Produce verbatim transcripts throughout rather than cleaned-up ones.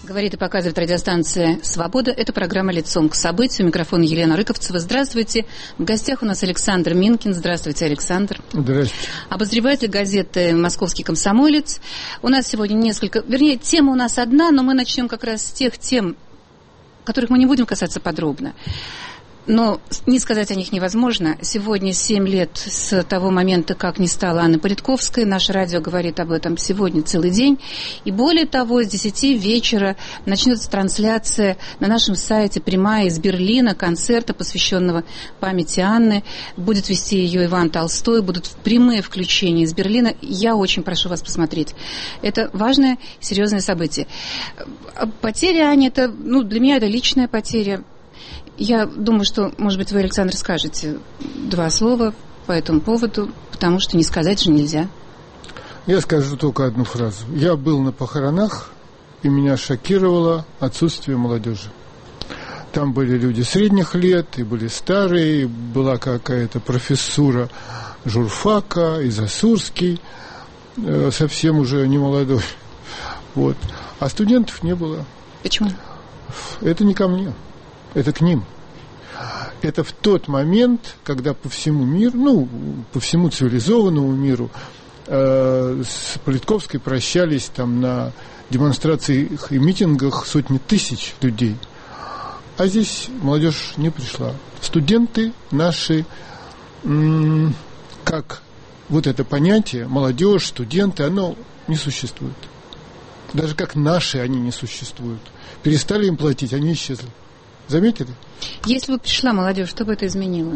Говорит и показывает радиостанция «Свобода». Это программа «Лицом к событию». Микрофон Елена Рыковцева. Здравствуйте. В гостях у нас Александр Минкин. Здравствуйте, Александр. Здравствуйте. Обозреватель газеты «Московский комсомолец». У нас сегодня несколько... Вернее, тема у нас одна, но мы начнем как раз с тех тем, которых мы не будем касаться подробно. Но не сказать о них невозможно. Сегодня семь лет с того момента, как не стало Анны Политковской. Наше радио говорит об этом сегодня целый день. И более того, с десяти вечера начнется трансляция на нашем сайте прямая из Берлина концерта, посвященного памяти Анны. Будет вести ее Иван Толстой. Будут прямые включения из Берлина. Я очень прошу вас посмотреть. Это важное, серьезное событие. Потеря Ани, это, ну, для меня это личная потеря. Я думаю, что, может быть, вы, Александр, скажете два слова по этому поводу, потому что не сказать же нельзя. Я скажу только одну фразу. Я был на похоронах, и меня шокировало отсутствие молодежи. Там были люди средних лет, и были старые, и была какая-то профессура журфака, и Засурский, э, совсем уже не молодой. Вот. А студентов не было. Почему? Это не ко мне. Это к ним. Это в тот момент, когда по всему миру, ну, по всему цивилизованному миру э, с Политковской прощались там на демонстрациях и митингах сотни тысяч людей. А здесь молодежь не пришла. Студенты наши, м- как вот это понятие, молодежь, студенты, оно не существует. Даже как наши они не существуют. Перестали им платить, они исчезли. Заметили? Если бы пришла молодежь, что бы это изменило?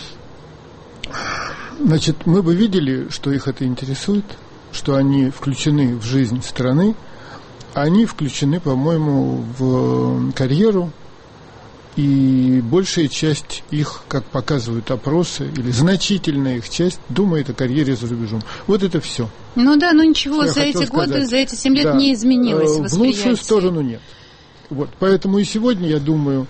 Значит, мы бы видели, что их это интересует, что они включены в жизнь страны, они включены, по-моему, в карьеру, и большая часть их, как показывают опросы, или значительная их часть, думает о карьере за рубежом. Вот это все. Ну да, но ничего за эти годы, сказать. за эти семь лет да, не изменилось в лучшую сторону нет. Вот, поэтому и сегодня, я думаю,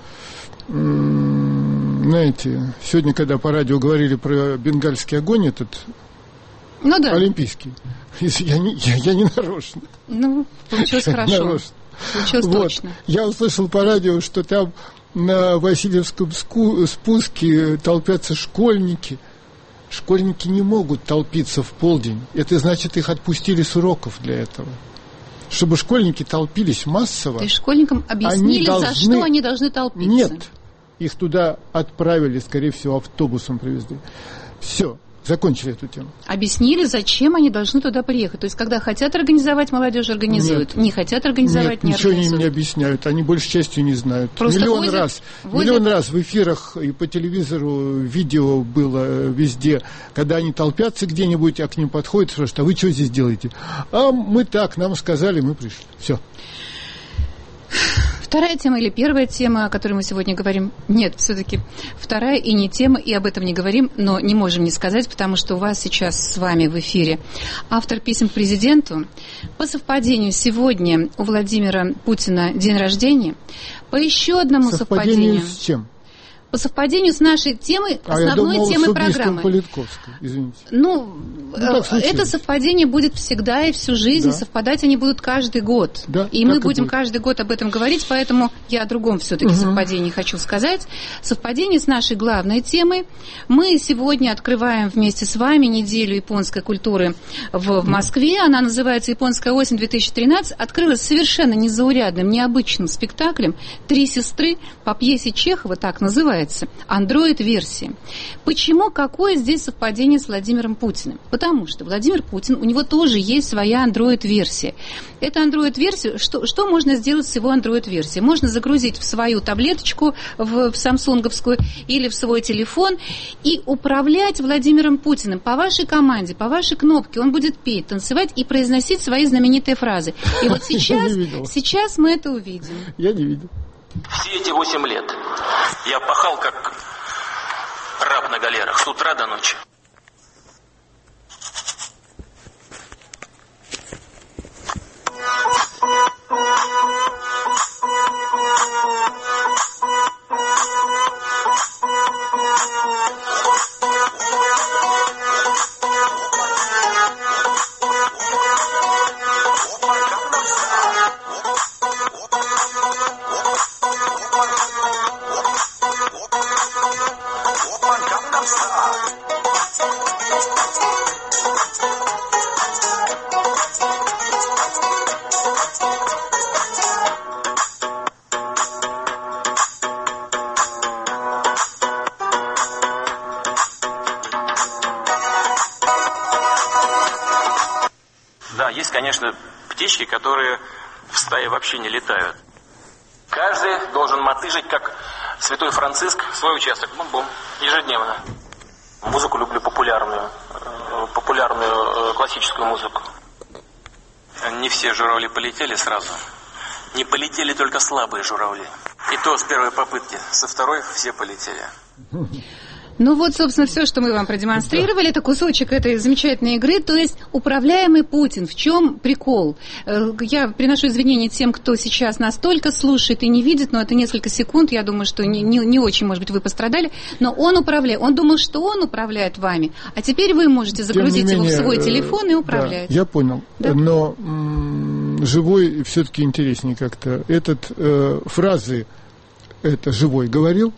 знаете, сегодня, когда по радио говорили про бенгальский огонь, этот ну, да. олимпийский, я не, я, я не нарочно. Ну, получилось хорошо. Нарочно. Получилось вот. точно. Я услышал по радио, что там на Васильевском спуске толпятся школьники. Школьники не могут толпиться в полдень. Это значит, их отпустили с уроков для этого. Чтобы школьники толпились массово. То есть школьникам объяснили, должны... за что они должны толпиться? Нет, их туда отправили, скорее всего, автобусом привезли. Все, закончили эту тему. Объяснили, зачем они должны туда приехать? То есть, когда хотят организовать, молодежь организует. Нет. Не хотят организовать, Нет, не ничего организуют. Ничего им не объясняют, они большей частью не знают. Просто миллион возят, раз, возят... миллион раз в эфирах и по телевизору видео было везде, когда они толпятся где-нибудь, а к ним подходят, спрашивают, а вы что здесь делаете? А мы так, нам сказали, мы пришли. Все. Вторая тема или первая тема, о которой мы сегодня говорим? Нет, все-таки вторая и не тема, и об этом не говорим, но не можем не сказать, потому что у вас сейчас с вами в эфире автор писем к президенту. По совпадению сегодня у Владимира Путина день рождения. По еще одному совпадению... Совпадению с чем? По совпадению с нашей темой, а основной я думал, темой с программы. Политковской, извините. Ну, ну это совпадение будет всегда и всю жизнь, да. Совпадать они будут каждый год. Да, и мы будем и каждый год об этом говорить, поэтому я о другом все-таки угу. совпадении хочу сказать. Совпадение с нашей главной темой. Мы сегодня открываем вместе с вами неделю японской культуры в, в Москве. Она называется «Японская осень две тысячи тринадцать». Открылась совершенно незаурядным, необычным спектаклем «Три сестры» по пьесе Чехова, так называется. Андроид-версия. Почему? Какое здесь совпадение с Владимиром Путиным? Потому что Владимир Путин, у него тоже есть своя Android-версия. Эта Android-версия, что, что можно сделать с его Android-версией? Можно загрузить в свою таблеточку, в, в самсунговскую или в свой телефон и управлять Владимиром Путиным по вашей команде, по вашей кнопке. Он будет петь, танцевать и произносить свои знаменитые фразы. И вот сейчас, сейчас мы это увидим. Я не видел. Все эти восемь лет я пахал, как раб на галерах, с утра до ночи. конечно, птички, которые в стае вообще не летают. Каждый должен мотыжить, как святой Франциск, свой участок. Бум-бум. Ежедневно. Музыку люблю популярную. Популярную классическую музыку. Не все журавли полетели сразу. Не полетели только слабые журавли. И то с первой попытки. Со второй все полетели. Ну вот, собственно, все, что мы вам продемонстрировали, да. Это кусочек этой замечательной игры, то есть управляемый Путин. В чем прикол? Я приношу извинения тем, кто сейчас нас только слушает и не видит, но это несколько секунд, я думаю, что не, не, не очень, может быть, вы пострадали, но он управляет, он думал, что он управляет вами, а теперь вы можете загрузить менее, его в свой телефон и управлять. Да, я понял, да? Но м- живой все-таки интереснее как-то. Этот э, фразы «это живой» говорил,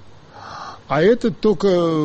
а этот только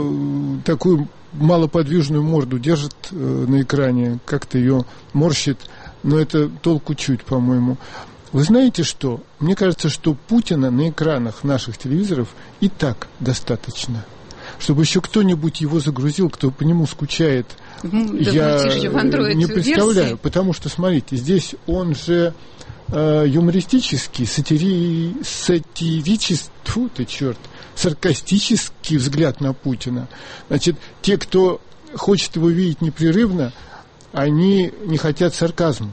такую малоподвижную морду держит э, на экране, как-то ее морщит, но это толку чуть, по-моему. Вы знаете что? Мне кажется, что Путина на экранах наших телевизоров и так достаточно. Чтобы еще кто-нибудь его загрузил, кто по нему скучает, да, я не представляю. Версии. Потому что, смотрите, здесь он же э, юмористический, сатири... сатирический, тьфу ты, черт, саркастический взгляд на Путина. Значит, те, кто хочет его видеть непрерывно, они не хотят сарказмов.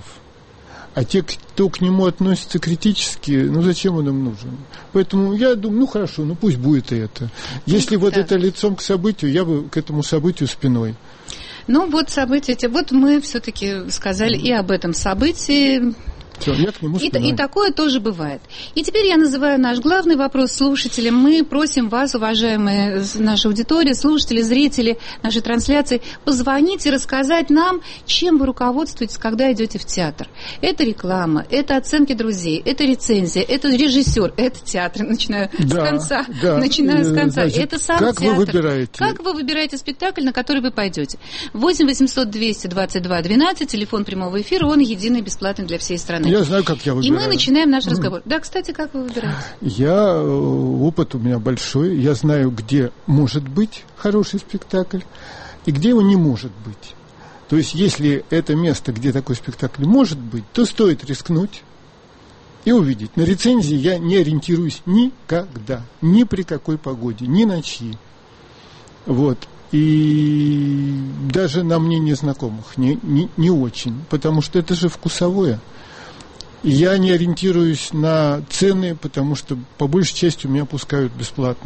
А те, кто к нему относится критически, ну зачем он им нужен? Поэтому я думаю, ну хорошо, ну пусть будет и это. Если вот да. это лицом к событию, я бы к этому событию спиной. Ну вот события, вот мы все-таки сказали и об этом событии. Все, я к нему и, и такое тоже бывает. И теперь я называю наш главный вопрос слушателям. Мы просим вас, уважаемые наша аудитория, слушатели, зрители нашей трансляции, позвонить и рассказать нам, чем вы руководствуетесь, когда идете в театр. Это реклама, это оценки друзей, это рецензия, это режиссер, это театр. Начинаю да, с конца. Да. Начинаю с конца. Значит, это сам как театр. Вы выбираете? Как вы выбираете спектакль, на который вы пойдете? восемь восемьсот двести двадцать два двенадцать, телефон прямого эфира, он единый, бесплатный для всей страны. Я знаю, как я выбираю. И мы начинаем наш разговор. Mm. Да, кстати, как вы выбираете? Я, опыт у меня большой. Я знаю, где может быть хороший спектакль и где его не может быть. То есть, если это место, где такой спектакль может быть, то стоит рискнуть и увидеть. На рецензии я не ориентируюсь никогда. Ни при какой погоде, ни на чьи. Вот. И даже на мнение знакомых не, не, не очень. Потому что это же вкусовое. Я не ориентируюсь на цены, потому что по большей части у меня пускают бесплатно.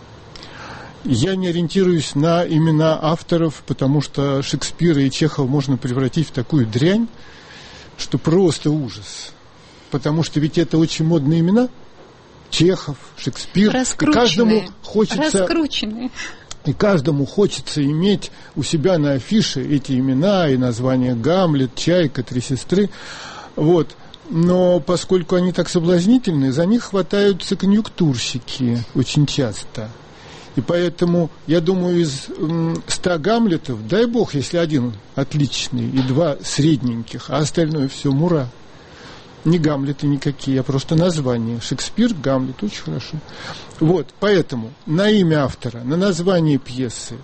Я не ориентируюсь на имена авторов, потому что Шекспира и Чехова можно превратить в такую дрянь, что просто ужас. Потому что ведь это очень модные имена. Чехов, Шекспир. И каждому хочется... Раскрученные. И каждому хочется иметь у себя на афише эти имена и названия Гамлет, Чайка, Три сестры. Вот. Но поскольку они так соблазнительны, за них хватаются конъюнктурщики очень часто. И поэтому, я думаю, из ста Гамлетов, дай бог, если один отличный и два средненьких, а остальное все мура. Не Гамлеты никакие, а просто названия. Шекспир, Гамлет, очень хорошо. Вот, поэтому на имя автора, на название пьесы,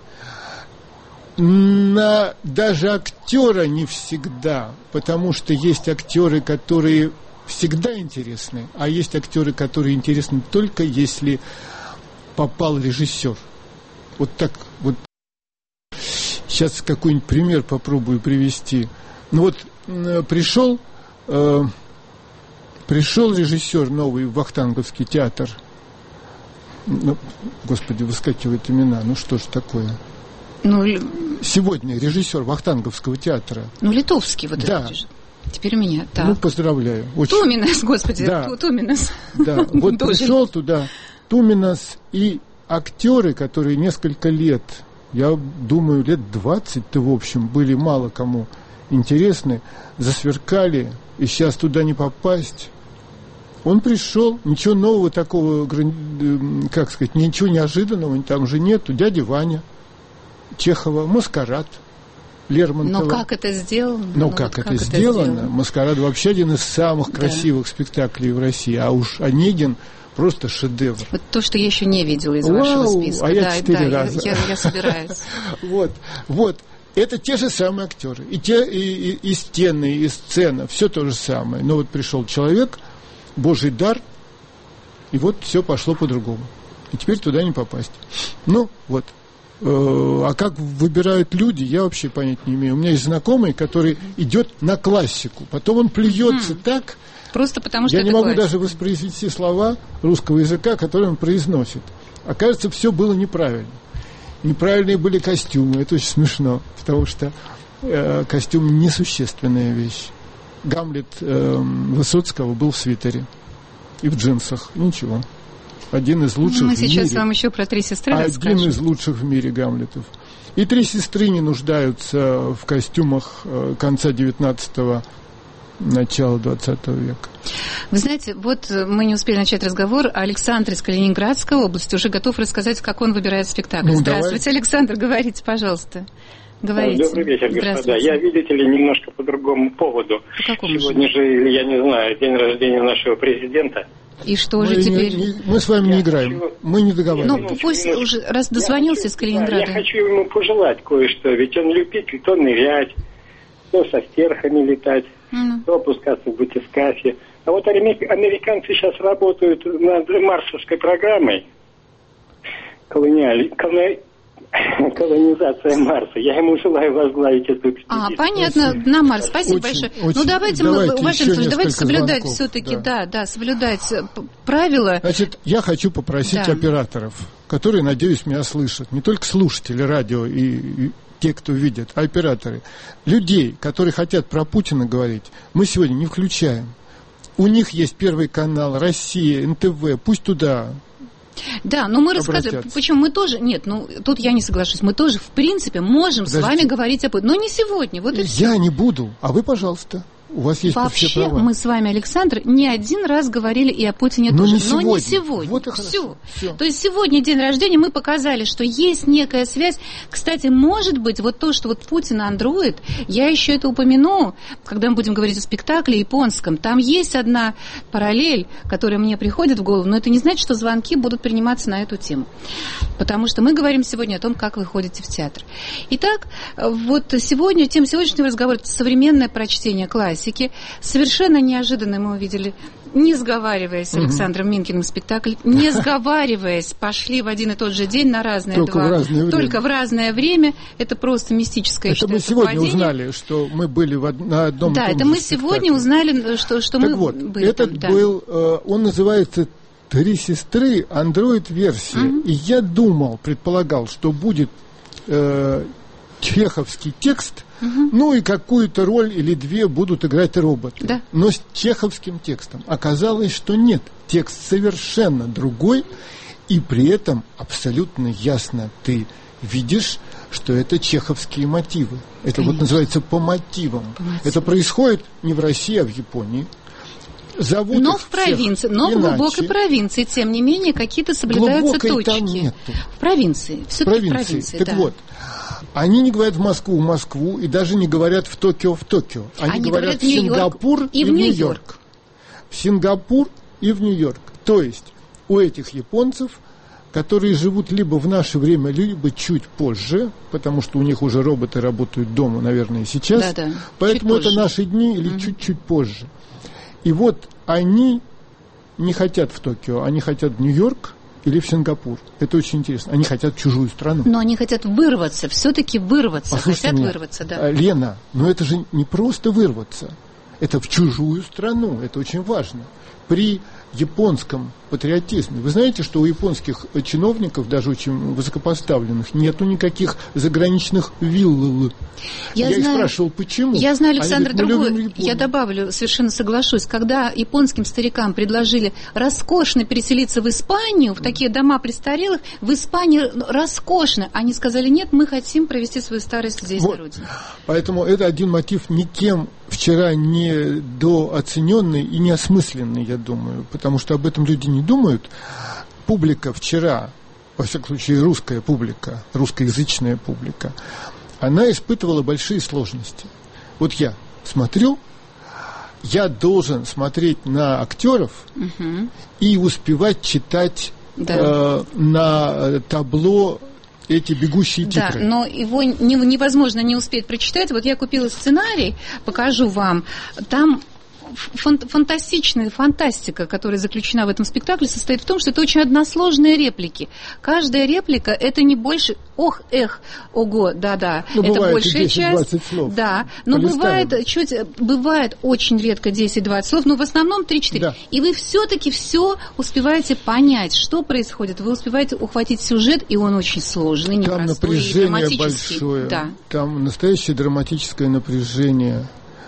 на даже актера не всегда, потому что есть актеры, которые всегда интересны, а есть актеры, которые интересны только если попал режиссер. Вот так вот. Сейчас какой-нибудь пример попробую привести. Ну вот пришел, э, пришел режиссер новый в Вахтанговский театр. Ну, господи, выскакивают имена. Ну что ж такое? Ну, сегодня режиссер Вахтанговского театра. Ну, литовский вот да. этот. Теперь у меня. Так. Ну, поздравляю. Очень... Туминас, господи, да. Туминас. Да, вот пришел туда Туминас и актеры, которые несколько лет, я думаю, лет двадцать-то, в общем, были мало кому интересны, засверкали, и сейчас туда не попасть. Он пришел, ничего нового такого, как сказать, ничего неожиданного там же нету. Дядя Ваня, Чехова, Маскарад, Лермонтова. Но как это сделано? Но ну, как, вот это, как сделано? это сделано? Маскарад вообще один из самых красивых да. спектаклей в России, а уж Онегин просто шедевр. Вот то, что я еще не видела из Вау, вашего списка. А я да, четыре да, раза. Я, я, я собираюсь. Вот, вот. Это те же самые актеры. И, те, и, и, и стены, и сцена, все то же самое. Но вот пришел человек, Божий дар, и вот все пошло по-другому. И теперь туда не попасть. Ну, вот. А как выбирают люди, я вообще понять не имею. У меня есть знакомый, который идет на классику. Потом он плюется mm. так... Просто потому что я это не могу классика. даже воспроизвести слова русского языка, которые он произносит. Окажется, все было неправильно. Неправильные были костюмы. Это очень смешно, потому что э, костюм несущественная вещь. Гамлет э, Высоцкого был в свитере и в джинсах. Ничего. Один из лучших Мы в мире. Мы сейчас вам еще про «Три сестры» Один расскажем. из лучших в мире Гамлетов. И «Три сестры» не нуждаются в костюмах э, конца девятнадцатого, начала двадцатого века. Вы знаете, вот мы не успели начать разговор, а Александр из Калининградской области уже готов рассказать, как он выбирает спектакль. Ну, здравствуйте, давай. Александр, говорите, пожалуйста. Говорите. Добрый вечер, господа. Я, видите ли, немножко по другому поводу. По какому Сегодня же, же, я не знаю, день рождения нашего президента. И что мы же теперь? Не, не, мы с вами я не играем, хочу... мы не договариваемся. Ну, пусть уже, раз дозвонился хочу, из Калининграда. Да, я хочу ему пожелать кое-что, ведь он любитель то нырять, то со стерхами летать, mm. то опускаться в батискафе. А вот американцы сейчас работают над марсовской программой колониаль... колонизация Марса. Я ему желаю возглавить эту экспедицию. А, понятно, на Марс. Спасибо очень, большое. Очень. Ну, давайте, давайте мы, уважаемый слушатель, давайте соблюдать звонков. все-таки, да. да, да, соблюдать правила. Значит, я хочу попросить да. операторов, которые, надеюсь, меня слышат, не только слушатели радио и, и те, кто видят, а операторы, людей, которые хотят про Путина говорить, мы сегодня не включаем. У них есть Первый канал, Россия, эн тэ вэ, пусть туда. Да, но мы рассказываем, почему мы тоже, нет, ну, тут я не соглашусь, мы тоже, в принципе, можем Подождите. с вами говорить об этом, но не сегодня, вот и все. Я не буду, а вы, пожалуйста. У вас есть Вообще, все права. мы с вами, Александр, не один раз говорили и о Путине но тоже, не но сегодня. не сегодня. Вот и все. все. То есть сегодня день рождения, мы показали, что есть некая связь. Кстати, может быть, вот то, что вот Путин андроид, я еще это упомяну, когда мы будем говорить о спектакле японском. Там есть одна параллель, которая мне приходит в голову, но это не значит, что звонки будут приниматься на эту тему. Потому что мы говорим сегодня о том, как вы ходите в театр. Итак, вот сегодня, тема сегодняшнего разговора – это современное прочтение классики. Совершенно неожиданно мы увидели, не сговариваясь с Александром угу. Минкиным спектакль, не сговариваясь, пошли в один и тот же день на разные только два. В разное время. Только в разное время. Это просто мистическое, это мы сегодня совпадение. Узнали, что мы были в од... на одном да, и том это же мы спектакле. сегодня узнали, что, что так мы вот, были этот там. был, да. Он называется «Три сестры», андроид-версия. Угу. И я думал, предполагал, что будет э, чеховский текст, угу. ну и какую-то роль или две будут играть роботы. Да. Но с чеховским текстом. Оказалось, что нет. Текст совершенно другой, и при этом абсолютно ясно ты видишь, что это чеховские мотивы. Это Конечно. Вот называется по мотивам. по мотивам. Это происходит не в России, а в Японии. Зовут но в провинции, но иначе. в глубокой провинции, тем не менее, какие-то соблюдаются глубокой точки. Там нету. В провинции, все-таки в провинции. Так да. вот, они не говорят в Москву, в Москву, и даже не говорят в Токио, в Токио. Они, они говорят, говорят в Сингапур и, и в Нью-Йорк. Нью-Йорк. В Сингапур и в Нью-Йорк. То есть у этих японцев, которые живут либо в наше время, либо чуть позже, потому что у них уже роботы работают дома, наверное, сейчас. Да, да. Поэтому это наши дни или угу. чуть-чуть позже. И вот они не хотят в Токио, они хотят в Нью-Йорк или в Сингапур. Это очень интересно. Они хотят в чужую страну. Но они хотят вырваться, все-таки вырваться. Послушайте хотят меня, вырваться, да. Лена, но это же не просто вырваться. Это в чужую страну. Это очень важно. При японском патриотизме. Вы знаете, что у японских чиновников, даже очень высокопоставленных, нету никаких заграничных вилл. Я, я знаю, их спрашивал, почему. Я знаю, Александр, другой. Я добавлю, совершенно соглашусь. Когда японским старикам предложили роскошно переселиться в Испанию, в такие дома престарелых, в Испании роскошно, они сказали, нет, мы хотим провести свою старость здесь, вот. на родине. Поэтому это один мотив никем вчера не дооцененный и неосмысленный, я думаю, потому что об этом люди не думают. Публика вчера, во всяком случае русская публика, русскоязычная публика, она испытывала большие сложности. Вот я смотрю, я должен смотреть на актеров угу. и успевать читать да. э, на табло эти бегущие титры. Да, но его невозможно не успеть прочитать. Вот я купила сценарий, покажу вам. Там фантастичная фантастика, которая заключена в этом спектакле, состоит в том, что это очень односложные реплики. Каждая реплика – это не больше «ох, эх, ого», да-да, ну, это большая десять-двадцать часть. Слов. Да, но бывает, чуть, бывает очень редко десять-двадцать слов, но в основном три-четыре. Да. И вы все-таки все успеваете понять, что происходит. Вы успеваете ухватить сюжет, и он очень сложный, непростой, там напряжение драматический. Большое. Да. Там настоящее драматическое напряжение.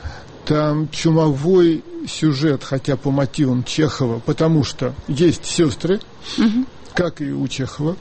Там чумовой сюжет, хотя по мотивам Чехова, потому что есть сестры, угу. как и у Чехова.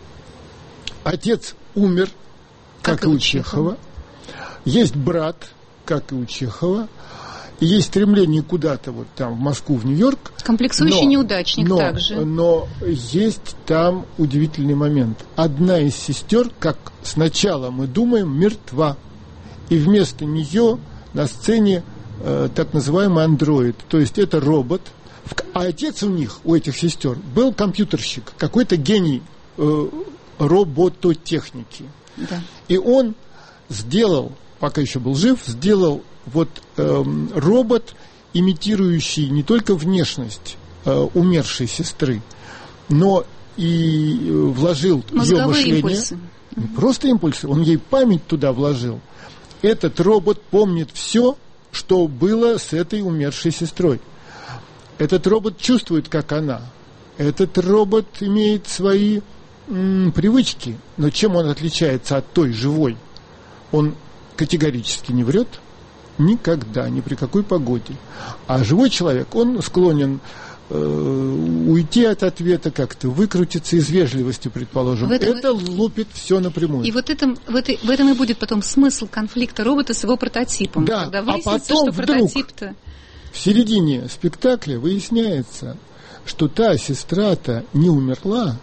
Отец умер, как, как и у Чехова. Чехова. Есть брат, как и у Чехова. И есть стремление куда-то вот там в Москву, в Нью-Йорк. Комплексующий но, неудачник но, также. Но есть там удивительный момент. Одна из сестер, как сначала мы думаем, мертва. И вместо нее на сцене так называемый андроид, то есть это робот, а отец у них, у этих сестер, был компьютерщик, какой-то гений э, робототехники. Да. И он сделал, пока еще был жив, сделал вот э, робот, имитирующий не только внешность э, умершей сестры, но и вложил ее мышление. Импульсы. Не просто импульсы, он ей память туда вложил. Этот робот помнит все, что было с этой умершей сестрой. Этот робот чувствует, как она. Этот робот имеет свои м, привычки. Но чем он отличается от той живой? Он категорически не врет никогда, ни при какой погоде. А живой человек, он склонен э, уйти от ответа, как-то выкрутиться из вежливости, предположим. В этом... Это лупит все напрямую. И вот этом, в, этой, в этом и будет потом смысл конфликта робота с его прототипом. Да, когда а потом что вдруг прототип-то... в середине спектакля выясняется, что та сестра-то не умерла,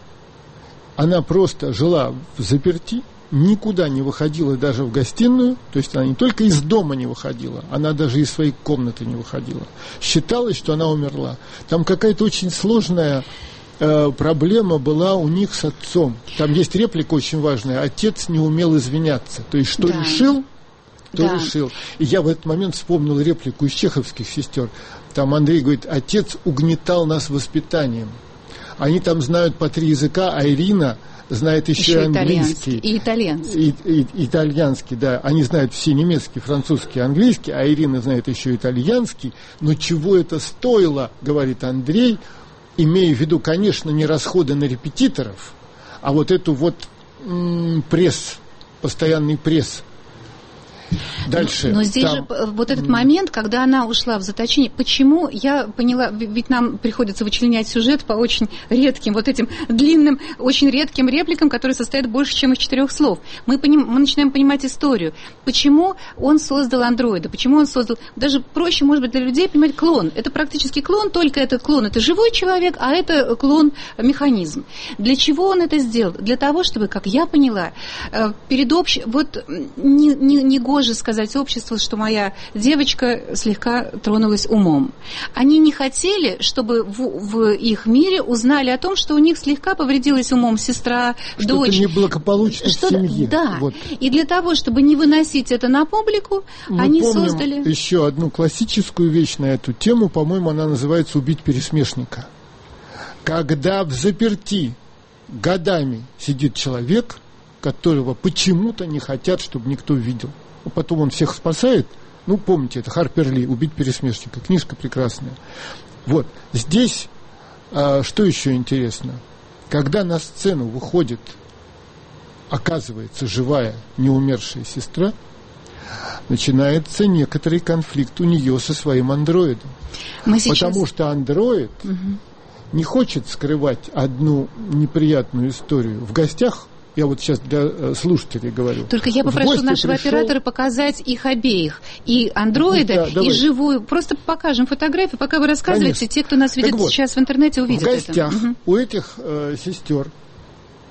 она просто жила в заперти, никуда не выходила даже в гостиную, то есть она не только из дома не выходила, она даже из своей комнаты не выходила. Считалось, что она умерла. Там какая-то очень сложная э, проблема была у них с отцом. Там есть реплика очень важная: отец не умел извиняться. То есть что да. решил, то да. решил. И я в этот момент вспомнил реплику из чеховских сестер. Там Андрей говорит: отец угнетал нас воспитанием. Они там знают по три языка, а Ирина знает еще, еще и английский. И итальянский. И, и, итальянский, да. Они знают все немецкий, французский, английский, а Ирина знает еще итальянский. Но чего это стоило, говорит Андрей, имея в виду, конечно, не расходы на репетиторов, а вот эту вот м- пресс, постоянный пресс. Дальше. Но, но здесь там... же вот этот момент, когда она ушла в заточение, почему, я поняла, ведь нам приходится вычленять сюжет по очень редким, вот этим длинным, очень редким репликам, которые состоят больше, чем из четырех слов. Мы, поним, мы начинаем понимать историю. Почему он создал андроида, почему он создал, даже проще, может быть, для людей понимать клон. Это практически клон, только этот клон, это живой человек, а это клон-механизм. Для чего он это сделал? Для того, чтобы, как я поняла, перед общим, вот не, не, не гоже сказать обществу, что моя девочка слегка тронулась умом. Они не хотели, чтобы в, в их мире узнали о том, что у них слегка повредилась умом сестра, что дочь. Что-то неблагополучно в семье. Да. Вот. И для того, чтобы не выносить это на публику, мы они помним создали... еще одну классическую вещь на эту тему, по-моему, она называется «Убить пересмешника». Когда в заперти годами сидит человек, которого почему-то не хотят, чтобы никто видел. Потом он всех спасает. Ну, помните, это Харпер Ли «Убить пересмешника». Книжка прекрасная. Вот. Здесь а, что еще интересно? Когда на сцену выходит, оказывается, живая, неумершая сестра, начинается некоторый конфликт у нее со своим андроидом. Мы сейчас... Потому что андроид угу. не хочет скрывать одну неприятную историю. В гостях, я вот сейчас для слушателей говорю. Только я попрошу нашего пришел... оператора показать их обеих. И андроида, да, и живую. Просто покажем фотографию, пока вы рассказываете. Конечно. Те, кто нас видит вот, сейчас в интернете, увидят это. В гостях это. у этих э, сестер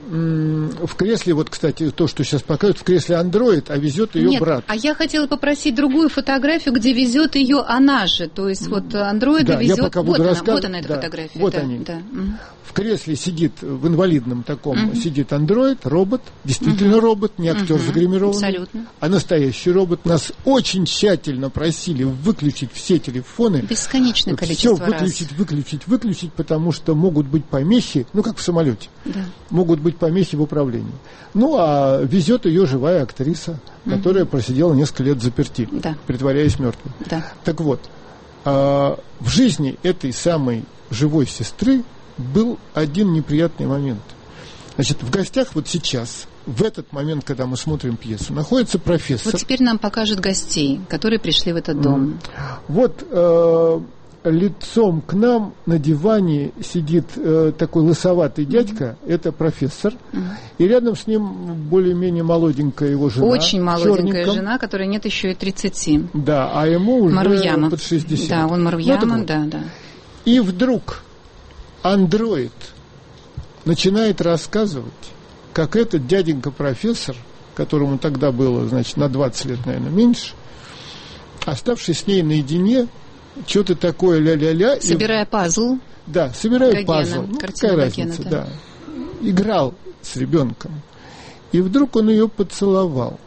в кресле, вот, кстати, то, что сейчас показывают, в кресле андроид, а везет ее Нет, брат. А я хотела попросить другую фотографию, где везет ее она же. То есть вот андроида да, везет. Я пока вот, буду она, вот она, эта да, фотография. Вот да, они. Да. В кресле сидит, в инвалидном таком, угу. сидит андроид, робот, действительно угу. робот, не актер угу. загримированный, абсолютно. А настоящий робот. Нас очень тщательно просили выключить все телефоны. Бесконечное количество все выключить, раз. выключить, выключить, выключить, потому что могут быть помехи, ну, как в самолете, да. могут быть помехи в управлении. Ну, а везет ее живая актриса, угу. которая просидела несколько лет заперти, да. притворяясь мертвой. Да. Так вот, а, в жизни этой самой живой сестры был один неприятный момент. Значит, в гостях вот сейчас, в этот момент, когда мы смотрим пьесу, находится профессор. Вот теперь нам покажут гостей, которые пришли в этот дом. Mm. Вот э, лицом к нам на диване сидит э, такой лысоватый дядька, mm. это профессор, mm. и рядом с ним более-менее молоденькая его жена. Очень молоденькая жена, которой нет еще и тридцати. Да, а ему уже Маруяма. под шестьдесят. Да, он Маруяма, ну, вот. да, да. И вдруг андроид начинает рассказывать, как этот дяденька-профессор, которому тогда было, значит, на двадцать лет, наверное, меньше, оставшись с ней наедине, что-то такое ля-ля-ля. Собирая и... пазл. Да, собирая Гогена, пазл. Ну, какая разница, да. да. Играл с ребенком. И вдруг он ее поцеловал.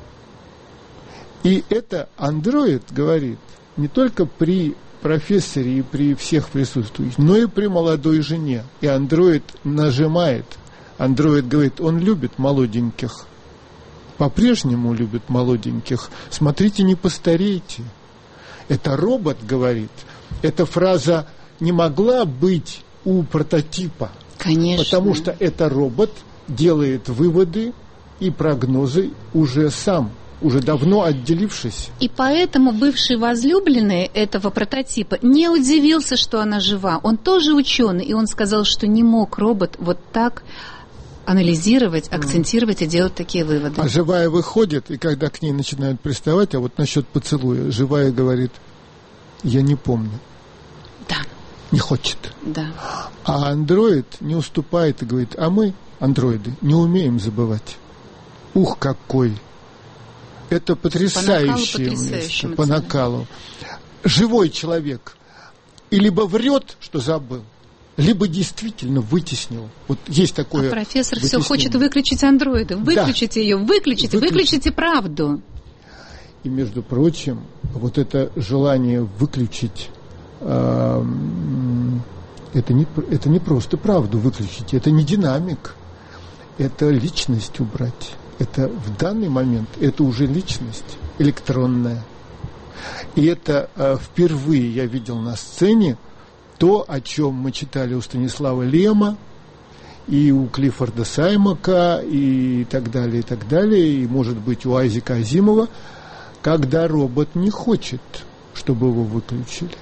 И это андроид говорит не только при профессоре и при всех присутствующих, но и при молодой жене. И андроид нажимает. Андроид говорит, он любит молоденьких. По-прежнему любит молоденьких. Смотрите, не постарейте. Это робот говорит. Эта фраза не могла быть у прототипа. Конечно. Потому что это робот делает выводы и прогнозы уже сам, уже давно отделившись. И поэтому бывший возлюбленный этого прототипа не удивился, что она жива. Он тоже ученый, и он сказал, что не мог робот вот так анализировать, акцентировать и делать такие выводы. А живая выходит, и когда к ней начинают приставать, а вот насчет поцелуя, живая говорит, я не помню. Да. Не хочет. Да. А андроид не уступает и говорит, а мы, андроиды, не умеем забывать. Ух, какой! Это потрясающее место по накалу. Живой человек и либо врет, что забыл, либо действительно вытеснил. Вот есть такое. А профессор вытеснение. Все хочет выключить андроида. Выключите да. ее, выключите, выключите, выключите правду. И, между прочим, вот это желание выключить, э, это, не, это не просто правду выключить, это не динамик, это личность убрать. Это в данный момент, это уже личность электронная. И это э, впервые я видел на сцене то, о чем мы читали у Станислава Лема, и у Клиффорда Саймака, и так далее, и так далее, и, может быть, у Айзека Азимова, когда робот не хочет, чтобы его выключили.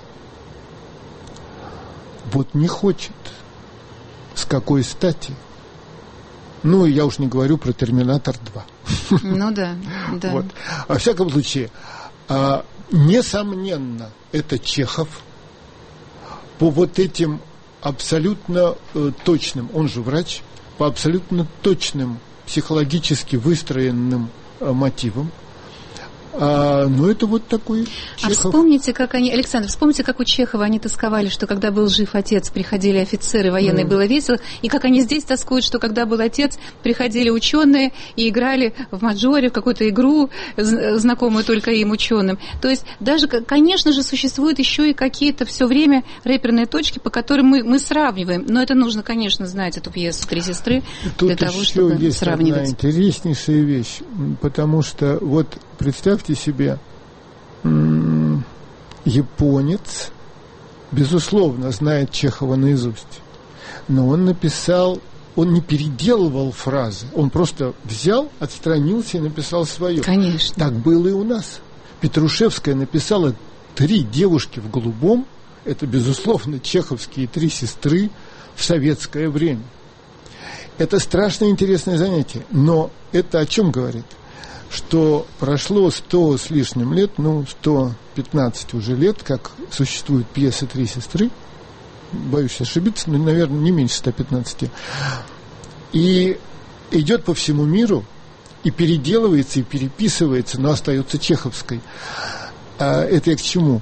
Вот не хочет. С какой стати? Ну, я уж не говорю про «Терминатор два». Ну да, да. Вот. Во всяком случае, а, несомненно, это Чехов по вот этим абсолютно э, точным, он же врач, по абсолютно точным психологически выстроенным э, мотивам. А, ну, это вот такой Чехов. А вспомните, как они... Александр, вспомните, как у Чехова они тосковали, что когда был жив отец, приходили офицеры военные, mm. было весело, и как они здесь тоскуют, что когда был отец, приходили ученые и играли в маджоре, в какую-то игру, знакомую только им ученым. То есть даже, конечно же, существуют еще и какие-то все время рэперные точки, по которым мы, мы сравниваем. Но это нужно, конечно, знать эту пьесу «Три сестры» Тут для того, чтобы есть сравнивать. Одна интереснейшая вещь, потому что вот представьте себе, м- японец, безусловно, знает Чехова наизусть, но он написал, он не переделывал фразы, он просто взял, отстранился и написал свое. Конечно. Так было и у нас. Петрушевская написала «Три девушки в голубом», это, безусловно, чеховские «Три сестры» в советское время. Это страшно интересное занятие, но это о чем говорит? Что прошло сто с лишним лет, ну, сто пятнадцать уже лет, как существует пьеса «Три сестры», боюсь ошибиться, но, наверное, не меньше ста пятнадцати. И идет по всему миру и переделывается, и переписывается, но остается чеховской. А это я к чему?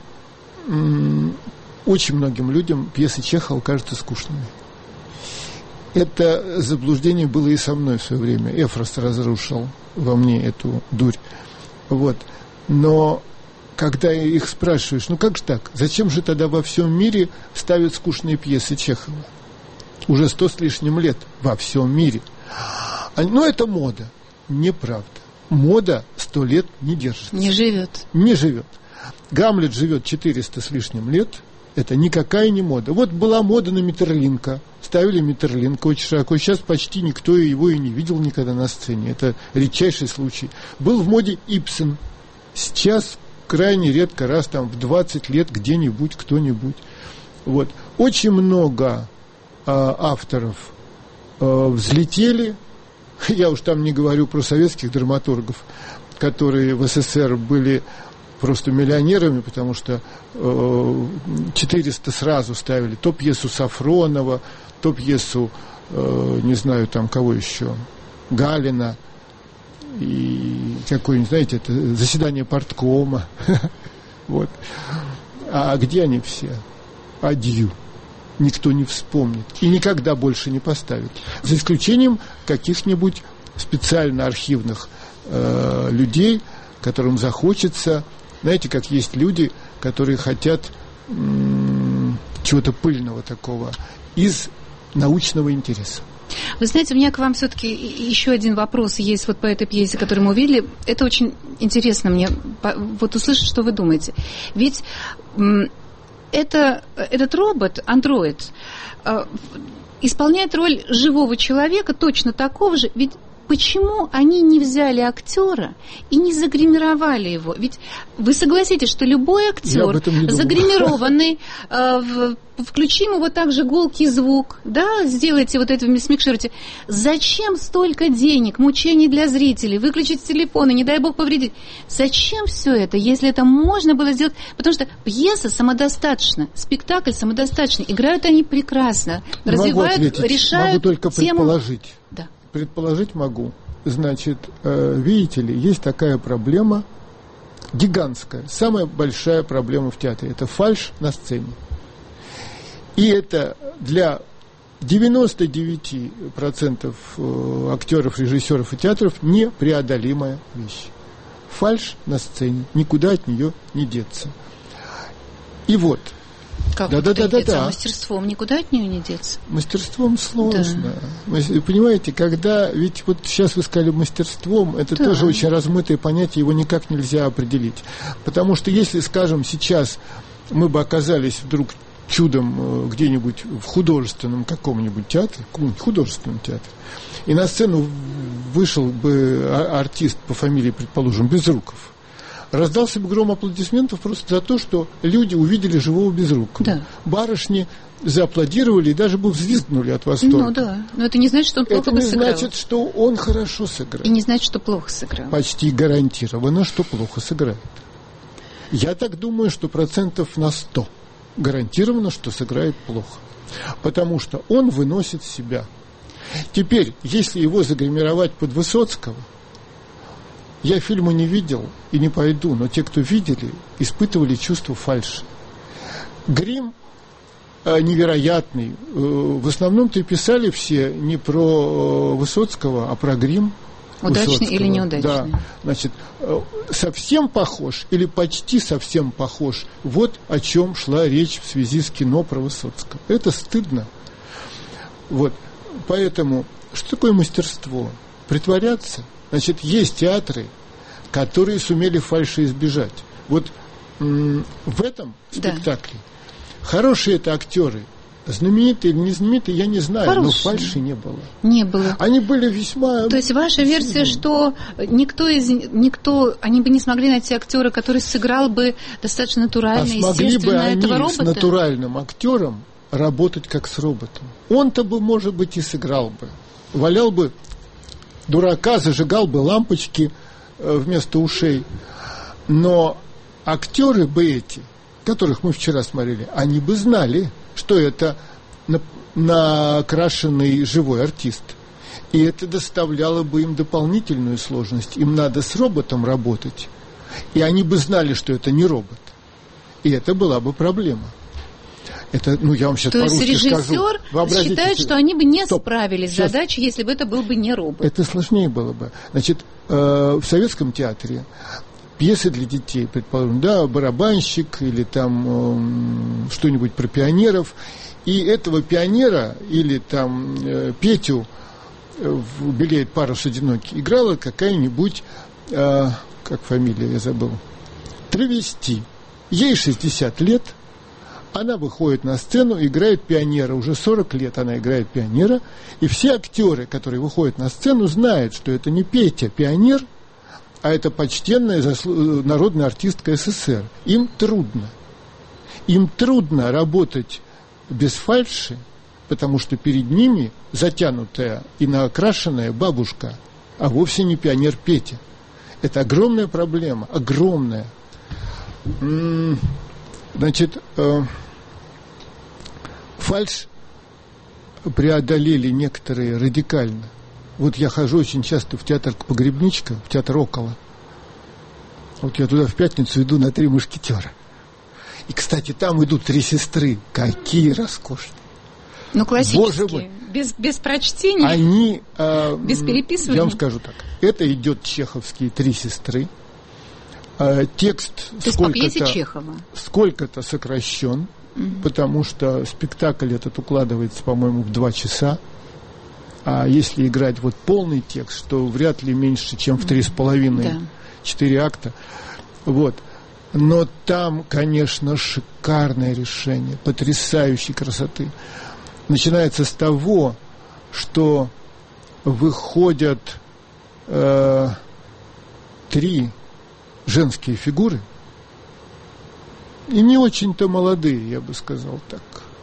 Очень многим людям пьесы Чехова кажутся скучными. Это заблуждение было и со мной в свое время. Эфрос разрушил во мне эту дурь. Вот. Но когда их спрашиваешь, ну как же так? Зачем же тогда во всем мире ставят скучные пьесы Чехова? Уже сто с лишним лет во всем мире. Ну это мода. Неправда. Мода сто лет не держится. Не живет. Не живет. Гамлет живет четыреста с лишним лет. Это никакая не мода. Вот была мода на Метерлинка. Ставили Метерлинка очень широко. Сейчас почти никто его и не видел никогда на сцене. Это редчайший случай. Был в моде Ибсен. Сейчас крайне редко, раз там в двадцать лет где-нибудь кто-нибудь. Вот. Очень много э, авторов э, взлетели. Я уж там не говорю про советских драматургов, которые в СССР были просто миллионерами, потому что э, четыреста сразу ставили то пьесу Сафронова, то пьесу, э, не знаю, там кого еще, Галина, и какое-нибудь, знаете, это заседание парткома. Вот. А где они все? Адью. Никто не вспомнит. И никогда больше не поставит. За исключением каких-нибудь специально архивных э, людей, которым захочется. Знаете, как есть люди, которые хотят м- чего-то пыльного такого из научного интереса. Вы знаете, у меня к вам все-таки еще один вопрос есть вот по этой пьесе, которую мы увидели. Это очень интересно мне вот услышать, что вы думаете. Ведь м- это, этот робот, андроид, э, исполняет роль живого человека, точно такого же. Ведь почему они не взяли актера и не загримировали его? Ведь вы согласитесь, что любой актер, загримированный, э, в, включим его также гулкий звук, да, сделайте вот это, смикшируйте. Зачем столько денег, мучений для зрителей, выключить телефоны, не дай бог повредить? Зачем все это, если это можно было сделать? Потому что пьеса самодостаточна, спектакль самодостаточный, играют они прекрасно, не развивают, могу ответить, решают могу только тему. Предположить. Да. Предположить могу. Значит, видите ли, есть такая проблема гигантская, самая большая проблема в театре. Это фальшь на сцене. И это для девяноста девяти процентов актеров, режиссеров и театров непреодолимая вещь. Фальшь на сцене, никуда от нее не деться. И вот. Как да, да, да, да, да. Мастерством никуда от нее не деться? Мастерством сложно. Да. Понимаете, когда... Ведь вот сейчас вы сказали мастерством, это да. тоже очень размытое понятие, его никак нельзя определить. Потому что если, скажем, сейчас мы бы оказались вдруг чудом где-нибудь в художественном каком-нибудь театре, каком-нибудь художественном театре, и на сцену вышел бы артист по фамилии, предположим, Безруков, раздался бы гром аплодисментов просто за то, что люди увидели живого Безрукова. Да. Барышни зааплодировали и даже бы взвизгнули от восторга. Ну да, но это не значит, что он плохо бы сыграл. Это не значит, что он хорошо сыграл. И не значит, что плохо сыграл. Почти гарантированно, что плохо сыграет. Я так думаю, что процентов на сто гарантированно, что сыграет плохо. Потому что он выносит себя. Теперь, если его загримировать под Высоцкого, я фильма не видел и не пойду, но те, кто видели, испытывали чувство фальши. Грим э, невероятный. Э, в основном-то и писали все не про э, Высоцкого, а про грим. Удачный Высоцкого. или неудачный? Да. Значит, э, совсем похож или почти совсем похож. Вот о чем шла речь в связи с кино про Высоцкого. Это стыдно. Вот. Поэтому, что такое мастерство? Притворяться? Значит, есть театры, которые сумели фальши избежать. Вот м- в этом спектакле да. хорошие это актеры, знаменитые или не знаменитые, я не знаю, хорошие. Но фальши не было. Не было. Они были весьма... То есть ваша версия, что никто из... никто, они бы не смогли найти актера, который сыграл бы достаточно натурально, а смогли бы они этого робота? С натуральным актером работать как с роботом. Он-то бы, может быть, и сыграл бы. Валял бы дурака, зажигал бы лампочки э, вместо ушей. Но актеры бы эти, которых мы вчера смотрели, они бы знали, что это на, накрашенный живой артист. И это доставляло бы им дополнительную сложность. Им надо с роботом работать. И они бы знали, что это не робот. И это была бы проблема. Это, ну, я вам сейчас То по-русски есть режиссер скажу. считает, что они бы не Стоп. справились с Сейчас. задачей, если бы это был бы не робот. Это сложнее было бы. Значит, э, в советском театре пьесы для детей, предположим, да, барабанщик или там э, что-нибудь про пионеров. И этого пионера или там э, Петю э, в «Белеет парус одинокий» играла какая-нибудь, э, как фамилия, я забыл, травести. Ей шестьдесят лет, она выходит на сцену, играет пионера. Уже сорок лет она играет пионера. И все актеры, которые выходят на сцену, знают, что это не Петя пионер, а это почтенная заслу... народная артистка СССР. Им трудно. Им трудно работать без фальши, потому что перед ними затянутая и наокрашенная бабушка, а вовсе не пионер Петя. Это огромная проблема, огромная. Значит, э, фальшь преодолели некоторые радикально. Вот я хожу очень часто в театр «Погребничка», в театр «Около». Вот я туда в пятницу иду на «Три мушкетера». И, кстати, там идут три сестры. Какие роскошные. Ну, классические. Без, без прочтения. Они... Э, без переписывания. Я вам скажу так. Это идет чеховские «Три сестры». Э, текст сколько-то, сколько-то сокращен, угу. Потому что спектакль этот укладывается, по-моему, в два часа. А если играть вот полный текст, то вряд ли меньше, чем в три с половиной, четыре акта. Вот. Но там, конечно, шикарное решение, потрясающей красоты. Начинается с того, что выходят э, три женские фигуры, и не очень-то молодые, я бы сказал так,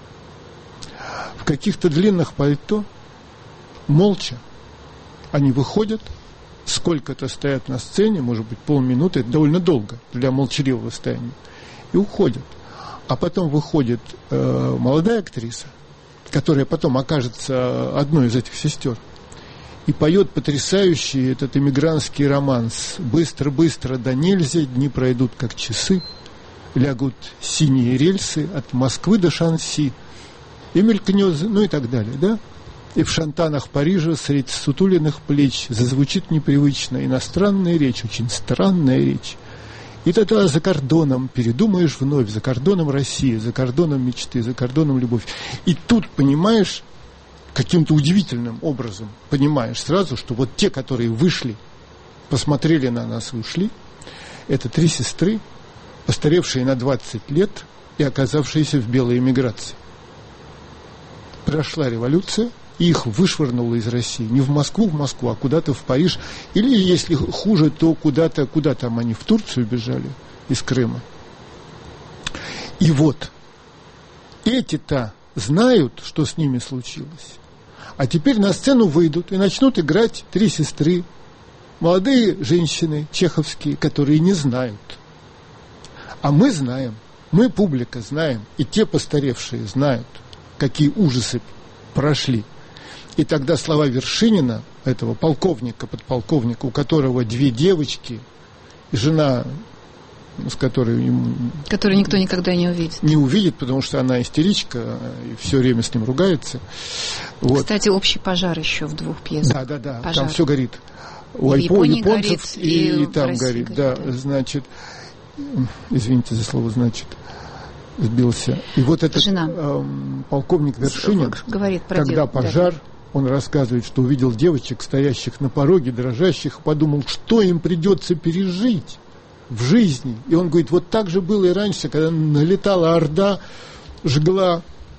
в каких-то длинных пальто, молча. Они выходят, сколько-то стоят на сцене, может быть, полминуты, это довольно долго для молчаливого состояния, и уходят. А потом выходит э, молодая актриса, которая потом окажется одной из этих сестер, и поет потрясающий этот эмигрантский романс. Быстро-быстро да нельзя, дни пройдут как часы, лягут синие рельсы от Москвы до Шанси, и мелькнет, ну и так далее, да? И в шантанах Парижа средь сутуленных плеч зазвучит непривычно иностранная речь, очень странная речь. И тогда за кордоном передумаешь вновь, за кордоном России, за кордоном мечты, за кордоном любовь. И тут понимаешь, каким-то удивительным образом понимаешь сразу, что вот те, которые вышли, посмотрели на нас и ушли, это три сестры, постаревшие на двадцать лет и оказавшиеся в белой эмиграции. Прошла революция, и их вышвырнуло из России. Не в Москву, в Москву, а куда-то в Париж. Или, если хуже, то куда-то, куда там они в Турцию бежали из Крыма. И вот эти-то знают, что с ними случилось. А теперь на сцену выйдут и начнут играть три сестры, молодые женщины чеховские, которые не знают. А мы знаем, мы, публика, знаем, и те постаревшие знают, какие ужасы прошли. И тогда слова Вершинина, этого полковника, подполковника, у которого две девочки, и жена, с которой ему... Которую никто никогда не увидит. Не увидит, потому что она истеричка, и все время с ним ругается. Вот. Кстати, общий пожар еще в двух пьесах. Да, да, да, пожар. там все горит. У и Айпо, горит, японцев, и, и там горит. горит. Да, да. значит, извините за слово «значит», сбился. И вот этот э, полковник Вершинин, говорит про когда дел, пожар, да. Он рассказывает, что увидел девочек, стоящих на пороге, дрожащих, подумал, что им придется пережить в жизни. И он говорит, вот так же было и раньше, когда налетала орда, жгла.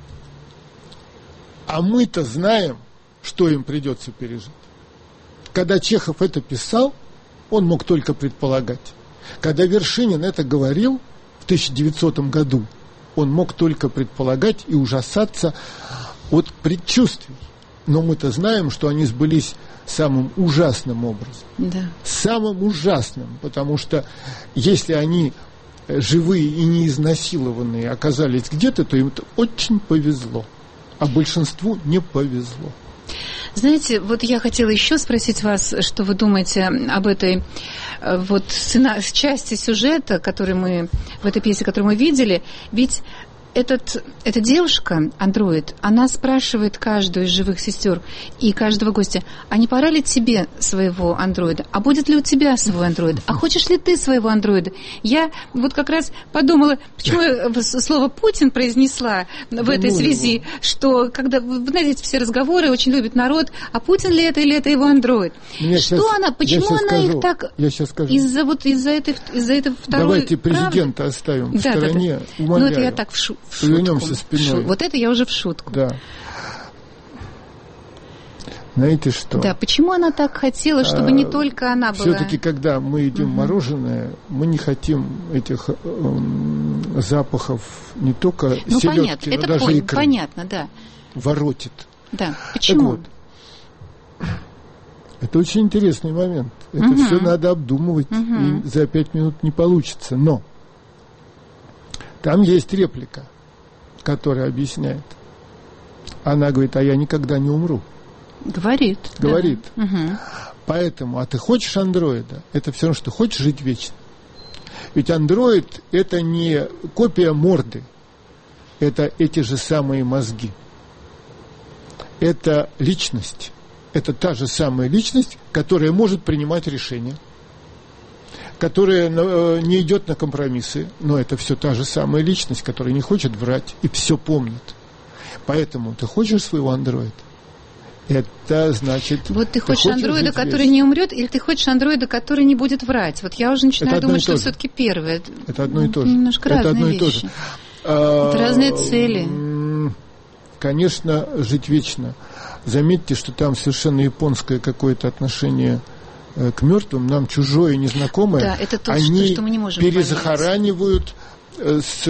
А мы-то знаем, что им придется пережить. Когда Чехов это писал, он мог только предполагать. Когда Вершинин это говорил в тысяча девятисотом году, он мог только предполагать и ужасаться от предчувствий. Но мы-то знаем, что они сбылись самым ужасным образом. Да. Самым ужасным, потому что если они живые и не изнасилованные оказались где-то, то им очень повезло, а большинству не повезло. Знаете, вот я хотела еще спросить вас, что вы думаете об этой вот части сюжета, который мы в этой пьесе, которую мы видели. Ведь Этот, эта девушка, андроид, она спрашивает каждую из живых сестер и каждого гостя, а не пора ли тебе своего андроида? А будет ли у тебя свой андроид? А хочешь ли ты своего андроида? Я вот как раз подумала, почему я слово «Путин» произнесла в этой связи, что когда, вы знаете, все разговоры очень любит народ, а Путин ли это или это его андроид? Мне что сейчас, она, почему она скажу, их так... Я сейчас скажу. Из-за вот из-за этой, из-за этой второй... Давайте президента правды оставим в да, стороне, да, да. умоляю. Ну, это я так в шу- в Повернемся спиной. Шу- вот это я уже в шутку. Да. Знаете что? Да, почему она так хотела, чтобы а, не только она была... Все-таки, когда мы едим угу. мороженое, мы не хотим этих э, запахов не только ну, селедки, понятно. но Это даже понял, икры. Понятно, да. Воротит. Да, почему? Вот. Это очень интересный момент. Это угу. все надо обдумывать, угу. и за пять минут не получится. Но там есть реплика, которая объясняет. Она говорит, а я никогда не умру. Говорит. Говорит. Да. Угу. Поэтому, а ты хочешь андроида? Это все равно, что хочешь жить вечно. Ведь андроид – это не копия морды. Это эти же самые мозги. Это личность. Это та же самая личность, которая может принимать решения, которая не идет на компромиссы, но это все та же самая личность, которая не хочет врать и все помнит. Поэтому ты хочешь своего андроида? Это значит... Вот ты, ты хочешь, хочешь андроида, который вечно? Не умрет, или ты хочешь андроида, который не будет врать? Вот я уже начинаю думать, что все-таки первое. Это одно и то же. Немножко это разные одно вещи. И то же. Это разные цели. Конечно, жить вечно. Заметьте, что там совершенно японское какое-то отношение к мертвым, нам чужое, незнакомое. Да, это то, они что мы не можем перезахоранивают с...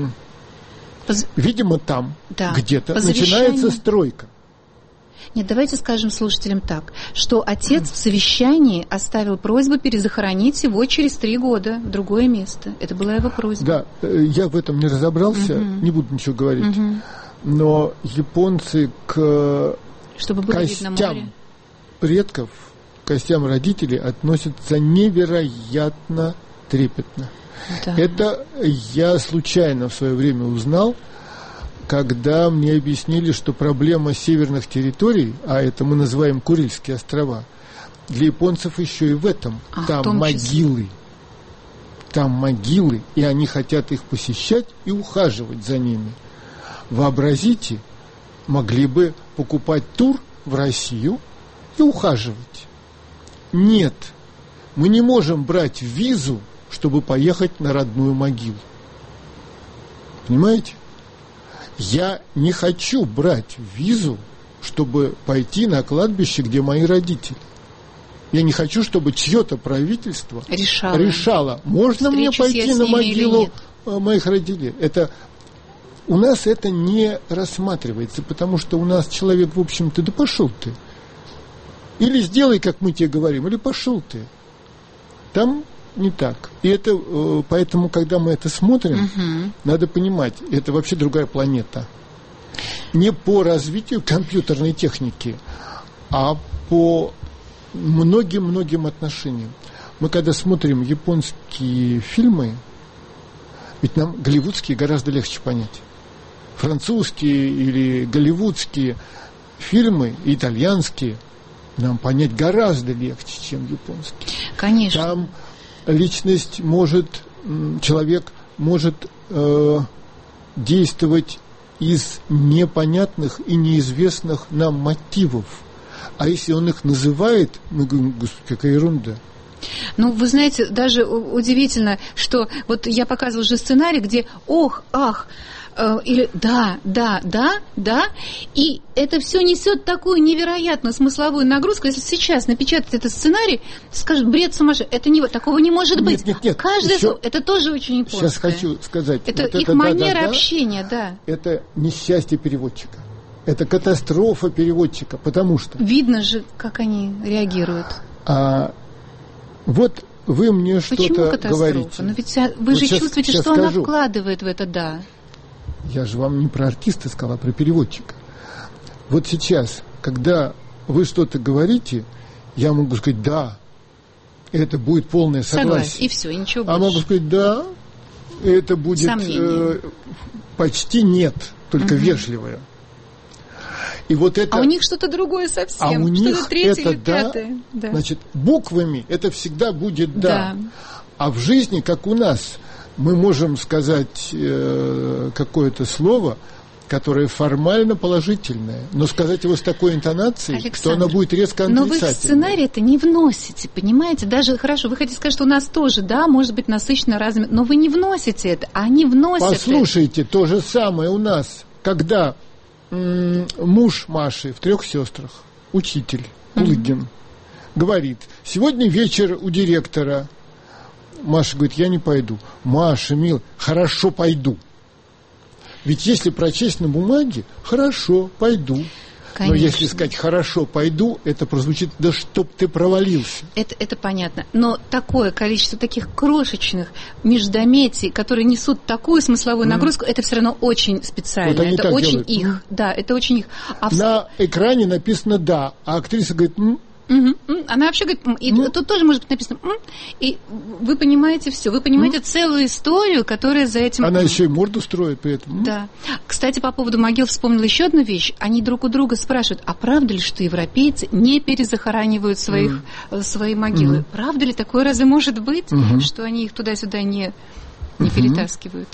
Поз... Видимо, там да. где-то начинается стройка. Нет, давайте скажем слушателям так, что отец в совещании оставил просьбу перезахоронить его через три года в другое место. Это была его просьба. Да, я в этом не разобрался, угу. не буду ничего говорить. Угу. Но японцы к Чтобы было костям видно море. предков, к костям родителей относятся невероятно трепетно. Да. Это я случайно в свое время узнал, когда мне объяснили, что проблема северных территорий, а это мы называем Курильские острова, для японцев еще и в этом. А, там могилы. Там могилы, и они хотят их посещать и ухаживать за ними. Вообразите, могли бы покупать тур в Россию и ухаживать. Нет, мы не можем брать визу, чтобы поехать на родную могилу. Понимаете? Я не хочу брать визу, чтобы пойти на кладбище, где мои родители. Я не хочу, чтобы чье-то правительство решало, решало можно мне пойти на могилу моих родителей. Это, у нас это не рассматривается, потому что у нас человек, в общем-то, да пошел ты. Или сделай, как мы тебе говорим, или пошел ты. Там не так. И это, поэтому, когда мы это смотрим, угу. надо понимать, это вообще другая планета. Не по развитию компьютерной техники, а по многим-многим отношениям. Мы когда смотрим японские фильмы, ведь нам голливудские гораздо легче понять. Французские или голливудские фильмы, итальянские, нам понять гораздо легче, чем японские. Конечно. Там личность может, человек может э, действовать из непонятных и неизвестных нам мотивов. А если он их называет, мы говорим, господи, какая ерунда. Ну, вы знаете, даже удивительно, что вот я показывала уже сценарий, где ох, ах, э, или да, да, да, да, и это все несет такую невероятную смысловую нагрузку. Если сейчас напечатать этот сценарий, скажут, бред сумасшедший, это не, такого не может быть. Нет, нет, нет. Каждое слово, это тоже очень японское. Сейчас хочу сказать. Это вот их это, манера да, да, общения, да. Это несчастье переводчика. Это катастрофа переводчика, потому что... Видно же, как они реагируют. А, вот вы мне что-то говорите. Но ведь вы вот же сейчас, чувствуете, сейчас что скажу. Она вкладывает в это «да». Я же вам не про артиста сказал, а про переводчика. Вот сейчас, когда вы что-то говорите, я могу сказать «да», это будет полное согласие. Согласие, и все, и ничего больше. А могу сказать «да», это будет э, почти «нет», только угу. вежливое. И вот это, а у них что-то другое совсем, а у что-то них третье это или пятое. Да, значит, буквами это всегда будет «да». да. А в жизни, как у нас, мы можем сказать э, какое-то слово, которое формально положительное, но сказать его с такой интонацией, Александр, что оно будет резко отрицательное. Но вы в сценарий это не вносите, понимаете? Даже, хорошо, вы хотите сказать, что у нас тоже, да, может быть насыщенно разными, но вы не вносите это, а они вносят. Послушайте, это. То же самое у нас, когда м- муж Маши в «Трех сестрах», учитель Кулыгин, mm-hmm. говорит, сегодня вечер у директора. Маша говорит, я не пойду. Маша, мил, хорошо, пойду. Ведь если прочесть на бумаге, хорошо, пойду. Конечно. Но если сказать «хорошо, пойду», это прозвучит «да чтоб ты провалился». Это, это понятно. Но такое количество таких крошечных междометий, которые несут такую смысловую mm. нагрузку, это все равно очень специально. Вот это очень делают. их. Mm. Да, это очень их. А на в... экране написано «да», а актриса говорит «м». Угу. Она вообще говорит, и ну, тут тоже может быть написано, и вы понимаете все, вы понимаете ну, целую историю, которая за этим... Она еще и морду строит при этом. Да. Кстати, по поводу могил вспомнила еще одну вещь. Они друг у друга спрашивают, а правда ли, что европейцы не перезахоранивают своих, mm. свои могилы? Mm. Правда ли такое разве может быть, mm-hmm. что они их туда-сюда не, не mm-hmm. перетаскивают?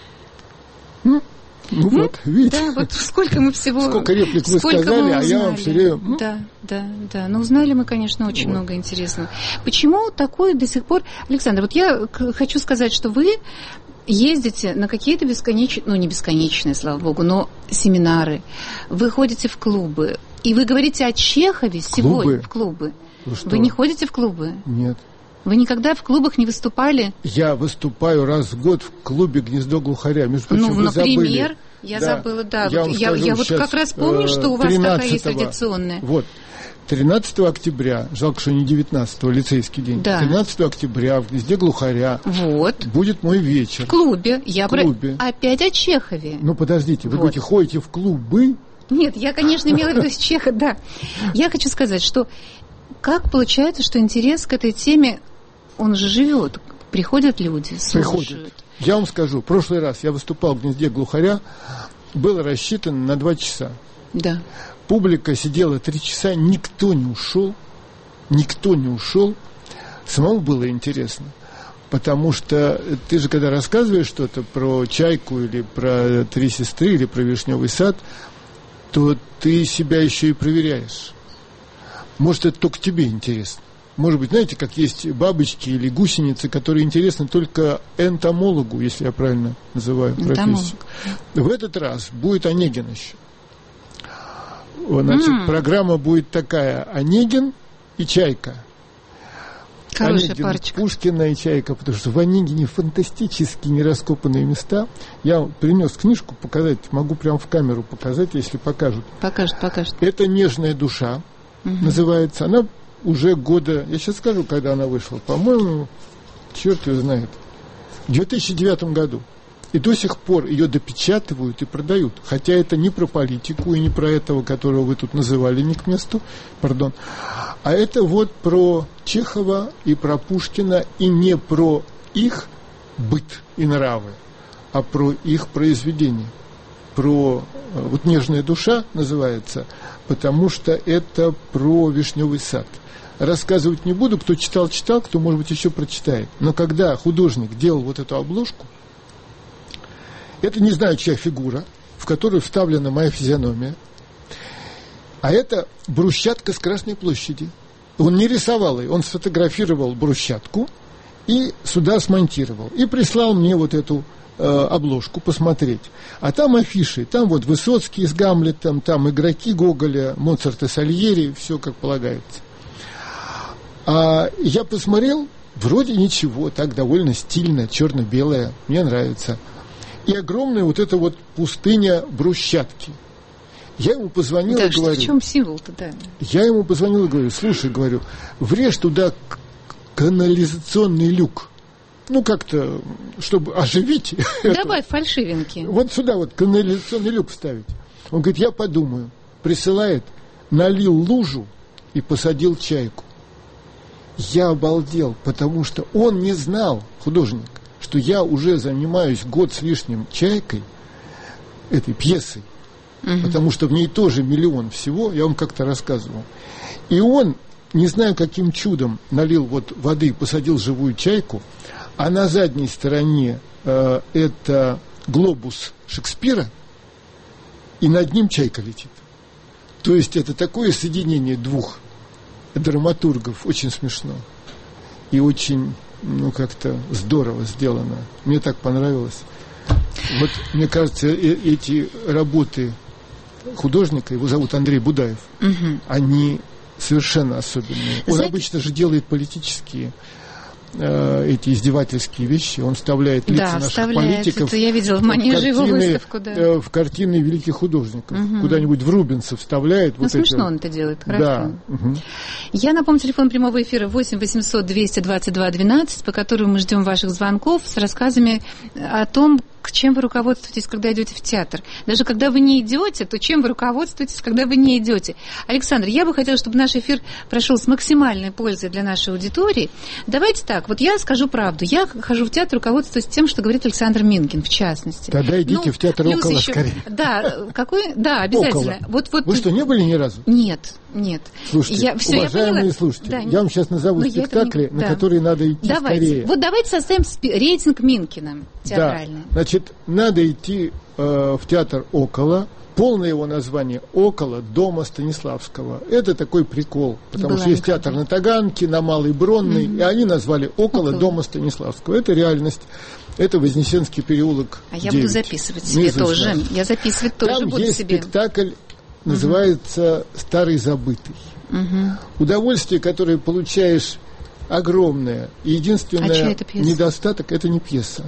Mm. Ну mm? вот, видите. Да, вот сколько мы всего... Сколько реплик вы сколько сказали, мы а я вам все время... Да, да, да. Но узнали мы, конечно, очень вот. много интересного. Почему такое до сих пор... Александр, вот я хочу сказать, что вы ездите на какие-то бесконечные... Ну, не бесконечные, слава богу, но семинары. Вы ходите в клубы. И вы говорите о Чехове сегодня в клубы. Вы, вы не ходите в клубы? Нет. Вы никогда в клубах не выступали? Я выступаю раз в год в клубе «Гнездо глухаря». Между прочим, ну, вы например, забыли. я да. забыла, да. Я, вот, я, я вот как раз помню, что у вас такая есть традиционная. Вот. тринадцатого октября, жалко, что не девятнадцатого, лицейский день. Да. тринадцатого октября в «Гнезде глухаря» вот. будет мой вечер. В клубе. Я в клубе. Про... Опять о Чехове. Ну, подождите, вы вот. говорите, ходите в клубы? Нет, я, конечно, имела в виду с Чеха, да. Я хочу сказать, что как получается, что интерес к этой теме, он же живет. Приходят люди, слушают. Приходят. Я вам скажу, в прошлый раз я выступал в «Гнезде глухаря», было рассчитано на два часа. Да. Публика сидела три часа, никто не ушел, никто не ушел. Самому было интересно, потому что ты же, когда рассказываешь что-то про «Чайку» или про «Три сестры» или про «Вишневый сад», то ты себя еще и проверяешь. Может, это только тебе интересно. Может быть, знаете, как есть бабочки или гусеницы, которые интересны только энтомологу, если я правильно называю профессию. В этот раз будет Онегин еще. Значит, mm. программа будет такая: Онегин и Чайка. Хорошая Онегин, парочка. Пушкина и Чайка, потому что в Онегине фантастически нераскопанные места. Я принес книжку показать, могу прямо в камеру показать, если покажут. Покажут, покажут. Это «Нежная душа», mm-hmm. называется. Она уже года, я сейчас скажу, когда она вышла, по-моему, черт ее знает, в две тысячи девятом году. И до сих пор ее допечатывают и продают. Хотя это не про политику и не про этого, которого вы тут называли не к месту, пардон. А это вот про Чехова и про Пушкина, и не про их быт и нравы, а про их произведения. Про, вот «Нежная душа» называется, потому что это про «Вишневый сад». Рассказывать не буду, кто читал, читал, кто, может быть, еще прочитает. Но когда художник делал вот эту обложку, это не знаю, чья фигура, в которую вставлена моя физиономия, а это брусчатка с Красной площади. Он не рисовал ее, он сфотографировал брусчатку и сюда смонтировал. И прислал мне вот эту э, обложку посмотреть. А там афиши, там вот Высоцкий с Гамлетом, там игроки Гоголя, Моцарт и Сальери, все как полагается. А я посмотрел, вроде ничего, так довольно стильно, черно-белое, мне нравится. И огромная вот эта вот пустыня брусчатки. Я ему позвонил да, и говорю... в чем символ-то, да? Я ему позвонил и говорю, слушай, говорю, врежь туда канализационный люк. Ну, как-то, чтобы оживить. Добавь фальшивинки. Вот сюда вот канализационный люк вставить. Он говорит, я подумаю. Присылает. налил лужу и посадил чайку. Я обалдел, потому что он не знал, художник, что я уже занимаюсь год с лишним чайкой, этой пьесой, угу. потому что в ней тоже миллион всего, я вам как-то рассказывал. И он, не знаю каким чудом, налил вот воды, посадил живую чайку, а на задней стороне э, это глобус Шекспира, и над ним чайка летит. То есть это такое соединение двух драматургов, очень смешно и очень, ну, как-то здорово сделано. Мне так понравилось. Вот, мне кажется, э- эти работы художника, его зовут Андрей Будаев, угу. они совершенно особенные. Он Знаете... обычно же делает политические э, эти издевательские вещи. Он вставляет лица да, наших вставляет. политиков. Это я видела в Манеже его выставку, да. э, в картины великих художников. Угу. Куда-нибудь в Рубенса вставляет. Ну, вот смешно эти... он это делает, хорошо. Да. Угу. Я напомню, телефон прямого эфира восемь восемьсот двести двадцать два двенадцать, по которому мы ждем ваших звонков с рассказами о том, чем вы руководствуетесь, когда идете в театр. Даже когда вы не идете, то чем вы руководствуетесь, когда вы не идете. Александр, я бы хотела, чтобы наш эфир прошел с максимальной пользой для нашей аудитории. Давайте так, вот я скажу правду. Я хожу в театр, руководствуюсь тем, что говорит Александр Минкин, в частности. Тогда идите ну, в театр около еще... скорее. Да, какой? Да, обязательно. Вот, вот... Вы что, не были ни разу? Нет, нет. Слушайте, я, все, уважаемые я слушатели, да, я вам сейчас назову спектакли, не... на да. которые надо идти давайте. скорее. Вот давайте составим рейтинг Минкина театральный. Да. Значит, надо идти э, в театр «Около». Полное его название «Около дома Станиславского». Это такой прикол, потому Была что есть театр на Таганке, на Малой Бронной, mm-hmm. и они назвали «Около, «Около дома Станиславского». Это реальность. Это Вознесенский переулок А я девять. Буду записывать себе тоже. Я записывать тоже Там буду есть себе. Спектакль, называется mm-hmm. «Старый забытый». Mm-hmm. Удовольствие, которое получаешь, огромное. И единственный а недостаток – это не пьеса.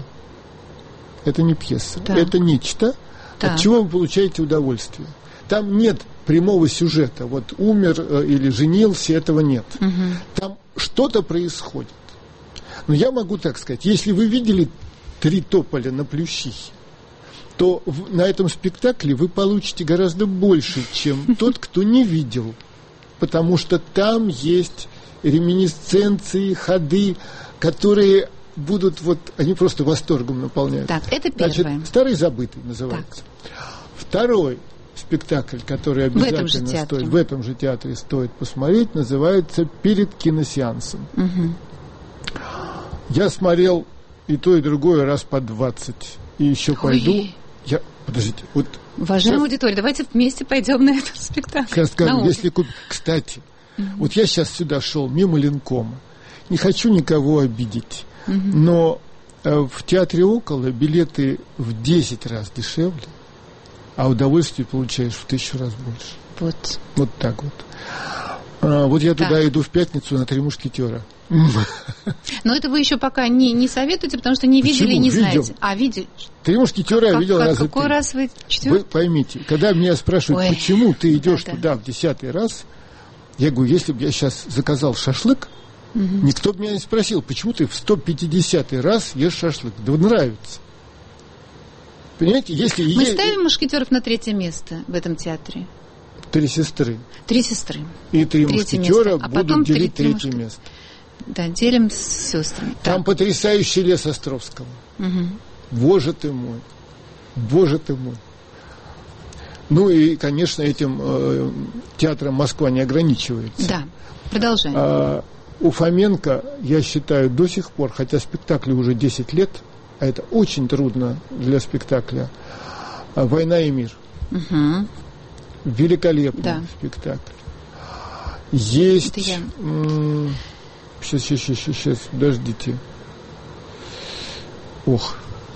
Это не пьеса. Да. Это нечто, да. от чего вы получаете удовольствие. Там нет прямого сюжета. Вот умер э, или женился, этого нет. Угу. Там что-то происходит. Но я могу так сказать. Если вы видели «Три тополя на Плющихе», то в, на этом спектакле вы получите гораздо больше, чем тот, кто не видел. Потому что там есть реминисценции, ходы, которые... будут вот, они просто восторгом наполняют. Так, это первое. Значит, «Старый забытый» называется. Так. Второй спектакль, который обязательно в этом стоит, в этом же театре стоит посмотреть, называется «Перед киносеансом». Угу. Я смотрел и то, и другое раз по двадцать. И еще Ой. пойду. Я, подождите, вот... Уважаемая аудитория, давайте вместе пойдем на этот спектакль. Сейчас скажу, если... Кстати, угу. вот я сейчас сюда шел мимо Ленкома. Не хочу никого обидеть. Но э, в театре «Около» билеты в десять раз дешевле, а удовольствие получаешь в тысячу раз больше. Вот. Вот так вот. А, вот я туда так. иду в пятницу на «Три мушкетера». Но это вы еще пока не, не советуете, потому что не видели и не Видел. знаете. А, видели? «Три мушкетера» я видел раза Какой три. раз вы четвертый? Вы поймите, когда меня спрашивают, Ой. почему ты идешь да, туда да. в десятый раз, я говорю, если бы я сейчас заказал шашлык, угу. никто бы меня не спросил, почему ты в сто пятидесятый раз ешь шашлык. Да нравится. Понимаете, если... Мы е... ставим «Мушкетеров» на третье место в этом театре. «Три сестры». «Три сестры». И «Три мушкетера» а будут делить три, третье три место. Да, делим с сестрами. Там так. потрясающий лес Островского. Угу. Боже ты мой. Боже ты мой. Ну и, конечно, этим э, театром Москва не ограничивается. Да, продолжаем. А, у Фоменко, я считаю, до сих пор, хотя спектаклю уже десять лет, а это очень трудно для спектакля, «Война и мир». Угу. Великолепный да. спектакль. Есть... Я... М- сейчас, сейчас, сейчас, сейчас, подождите. Ох.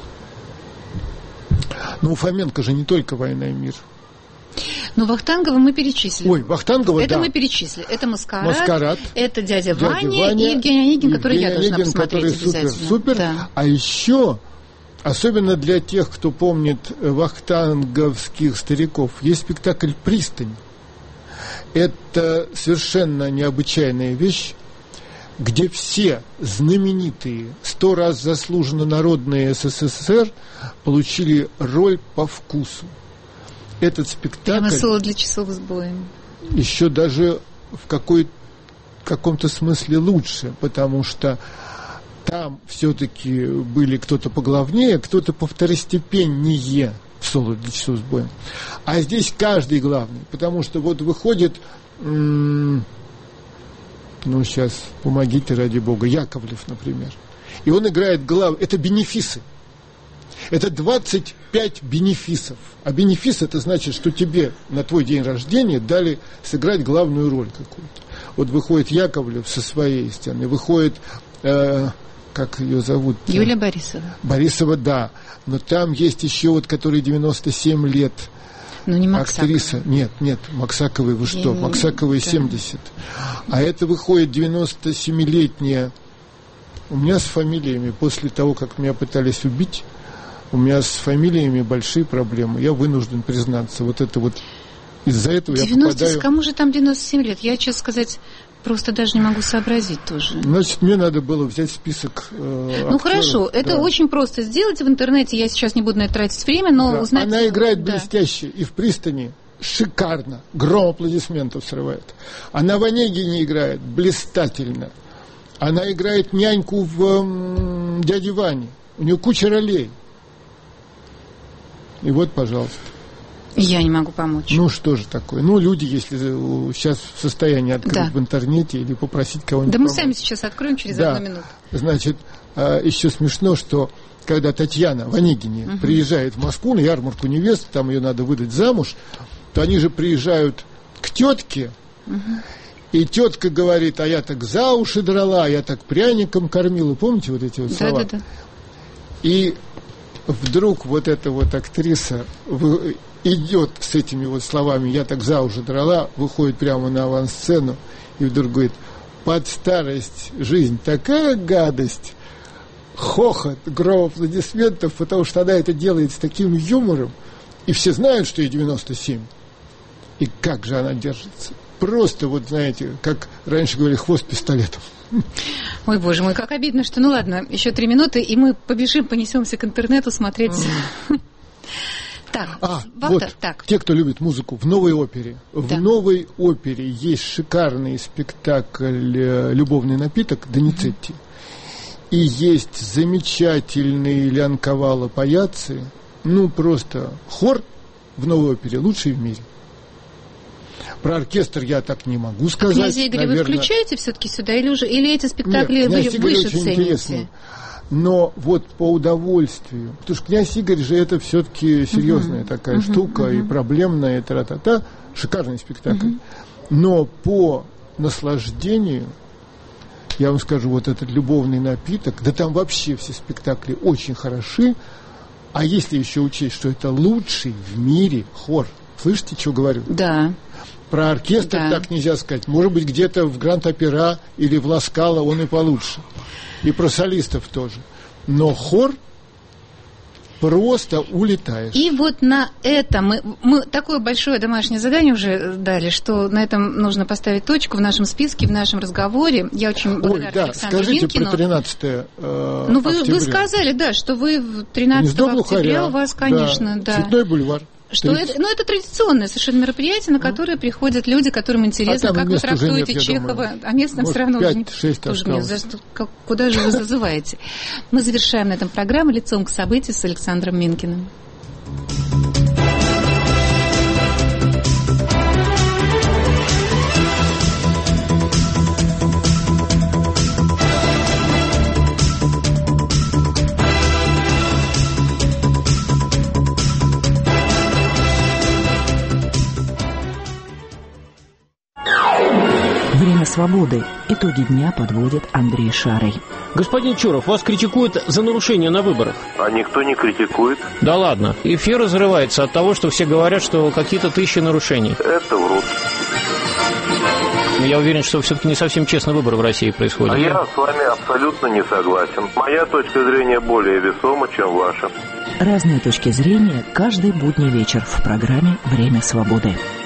Ну, у Фоменко же не только «Война и мир». Ну, Вахтангова мы перечислили. Ой, Вахтангова, это да. мы перечислили. Это «Маскарад», «Маскарад», это «Дядя, «Дядя Ваня», Ваня» и Евгений Онегин, который Евгений я должна Онегин, посмотреть который обязательно. Супер, супер. Да. А еще, особенно для тех, кто помнит вахтанговских стариков, есть спектакль «Пристань». Это совершенно необычайная вещь, где все знаменитые, сто раз заслуженно народные СССР получили роль по вкусу. Этот спектакль... Прямо соло для часов с боем. еще даже в какой, каком-то смысле лучше, потому что там все-таки были кто-то поглавнее, кто-то повторостепеннее в соло для часов с боем. А здесь каждый главный, потому что вот выходит, м- ну сейчас, помогите ради бога, Яковлев, например. И он играет глав... Это бенефисы. Это двадцать пять бенефисов. А бенефис это значит, что тебе на твой день рождения дали сыграть главную роль какую-то. Вот выходит Яковлев со своей стороны, выходит... Э- как ее зовут? Юлия Борисова. Борисова, да. Но там есть еще вот, который девяносто семь лет. Ну, не Максакова. Актриса. Нет, нет, Максаковой вы что? Я Максаковой да. семьдесят. А это выходит девяносто семилетняя. У меня с фамилиями, после того, как меня пытались убить, у меня с фамилиями большие проблемы. Я вынужден признаться. Вот это вот из-за этого девяносто, я попадаю... Кому же там девяносто семь лет? Я, честно сказать... Просто даже не могу сообразить тоже. Значит, мне надо было взять список э, Ну актеров. хорошо, это да. очень просто сделать в интернете. Я сейчас не буду на это тратить время, но да. узнать... Она играет да. блестяще и в «Пристани» шикарно. Гром аплодисментов срывает. Она в «Онегине» играет блистательно. Она играет няньку в м, «Дяде Ване». У нее куча ролей. И вот, пожалуйста. Я не могу помочь. Ну, что же такое? Ну, люди, если сейчас в состоянии открыть да. в интернете или попросить кого-нибудь... Да мы помочь. сами сейчас откроем через да. одну минуту. Значит, еще смешно, что когда Татьяна в Онегине угу. приезжает в Москву на ярмарку невест, там ее надо выдать замуж, то они же приезжают к тетке, угу. и тетка говорит, а я так за уши драла, а я так пряником кормила. Помните вот эти вот да, слова? Да, да. И вдруг вот эта вот актриса... идет с этими вот словами «я так за уши драла», выходит прямо на авансцену и вдруг говорит: под старость жизнь такая гадость, хохот, гром аплодисментов, потому что она это делает с таким юмором, и все знают, что ей девяносто семь. И как же она держится? Просто вот, знаете, как раньше говорили, хвост пистолетом. Ой, боже мой, как обидно, что... Ну ладно, еще три минуты, и мы побежим, понесемся к интернету смотреть... Так, а, вот, так. Те, кто любит музыку, в новой опере. Да. В новой опере есть шикарный спектакль «Любовный напиток» Доницетти. Mm-hmm. И есть замечательный Лянковало Паяцци. Ну, просто хор в новой опере лучший в мире. Про оркестр я так не могу сказать. Князя Игоря, наверное... вы включаете все-таки сюда? Или, уже, или эти спектакли Нет, вы выше цените? Интересный. Но вот по удовольствию, потому что «Князь Игорь» же это все-таки серьезная uh-huh. такая uh-huh. штука, uh-huh. и проблемная, и тра-та-та, шикарный спектакль. Uh-huh. Но по наслаждению, я вам скажу, вот этот «Любовный напиток», да там вообще все спектакли очень хороши, а если еще учесть, что это лучший в мире хор, слышите, что говорю? Да. Про оркестр да. так нельзя сказать. Может быть, где-то в Гранд-Опера или в Ла Скала он и получше. И про солистов тоже. Но хор просто улетаешь. И вот на этом мы, мы такое большое домашнее задание уже дали, что на этом нужно поставить точку в нашем списке, в нашем разговоре. Я очень благодарна Ой, да, Александру скажите Минкину. Про тринадцатое э, ну, вы, октября. Вы сказали, да, что вы тринадцатого октября у вас, конечно, да. да. Цветной бульвар. Что это, ну, это традиционное совершенно мероприятие, на которое приходят люди, которым интересно, а как вы трактуете нет, Чехова, а мест нам все равно уже не тоже нет. За что, как, куда же вы зазываете? Мы завершаем на этом программу «Лицом к событию» с Александром Минкиным. Время свободы. Итоги дня подводит Андрей Шарый. Господин Чуров, вас критикуют за нарушение на выборах. А никто не критикует. Да ладно. Эфир разрывается от того, что все говорят, что какие-то тысячи нарушений. Это врут. Но я уверен, что все-таки не совсем честный выбор в России происходит. А я с вами абсолютно не согласен. Моя точка зрения более весома, чем ваша. Разные точки зрения каждый будний вечер в программе «Время свободы».